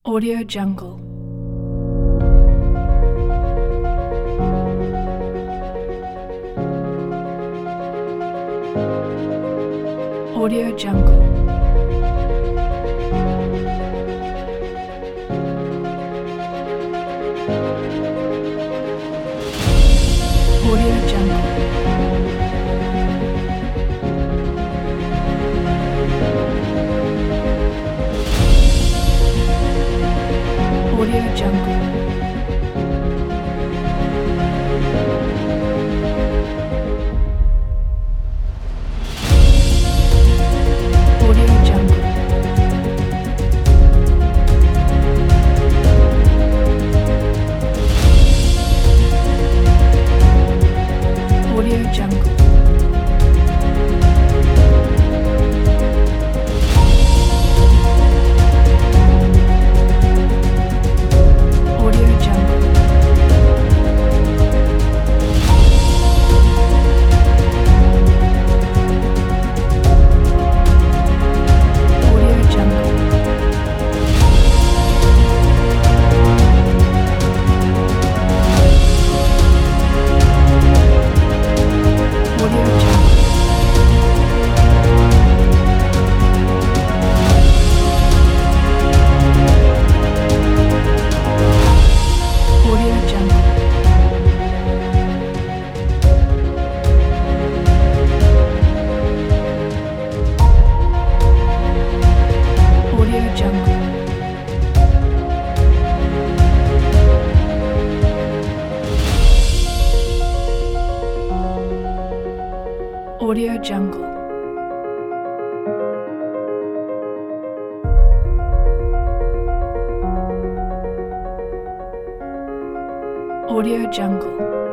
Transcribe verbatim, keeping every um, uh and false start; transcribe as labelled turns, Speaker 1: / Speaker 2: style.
Speaker 1: Audio Jungle. Audio Jungle. Audio Jungle. Audio Jungle. Audio Jungle. Audio Jungle. Audio Jungle. Audio Jungle. Audio Jungle. Audio Jungle. Audio Jungle. Audio Jungle. Audio Jungle.